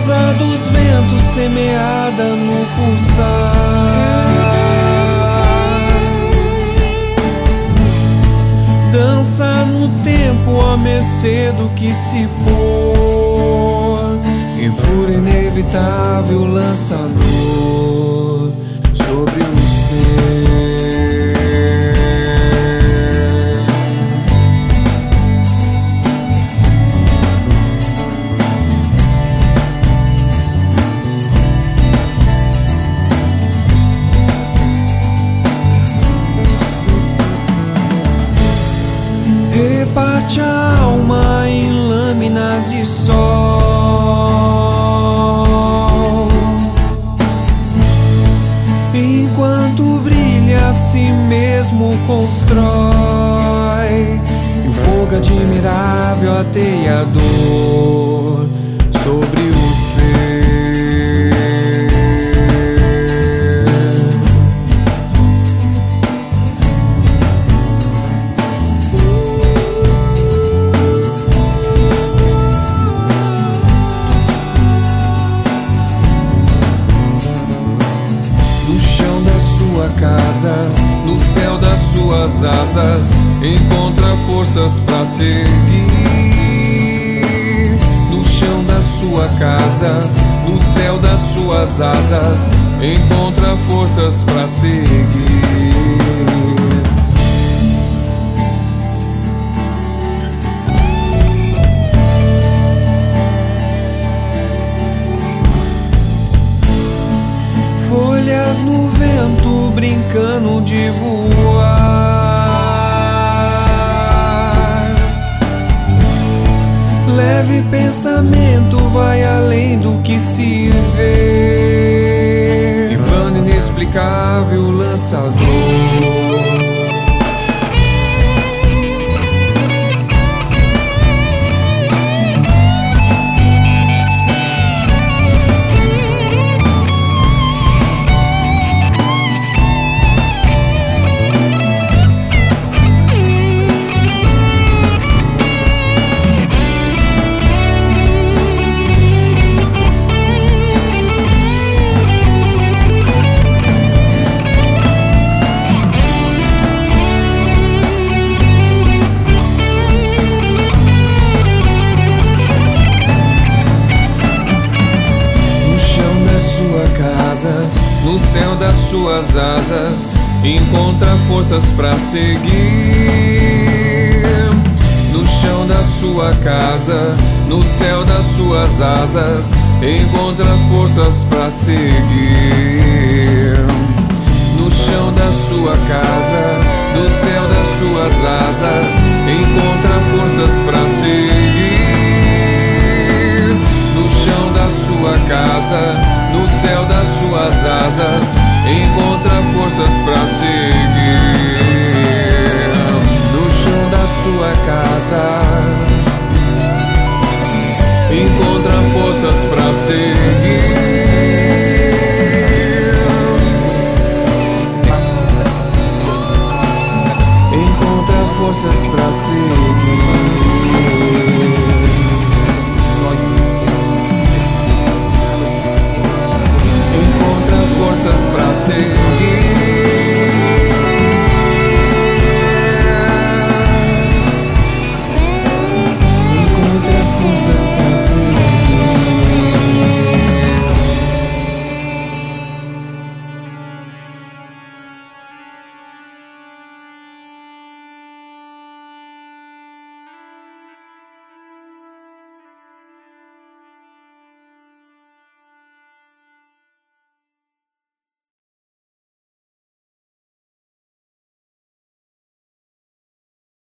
rosa dos ventos semeada no pulsar. Dança no tempo à mercê do que se pôr, em fúria inevitável lançador sobre o ser. Reparte a alma em lâminas de sol, enquanto brilha a si mesmo constrói, em fogo admirável ateador sobre o ser. Casa, no céu das suas asas, encontra forças pra seguir. No chão da sua casa, no céu das suas asas, encontra forças pra seguir. Folhas no vento brincando de voar. Leve pensamento vai além do que se vê, e plano inexplicável lançador. No céu das suas asas, encontra forças pra seguir. No chão da sua casa, no céu das suas asas, encontra forças pra seguir. No chão da sua casa, no céu das suas asas, encontra forças pra seguir. No chão da sua casa, no céu das suas asas, encontra forças pra seguir. No chão da sua casa, encontra forças pra seguir.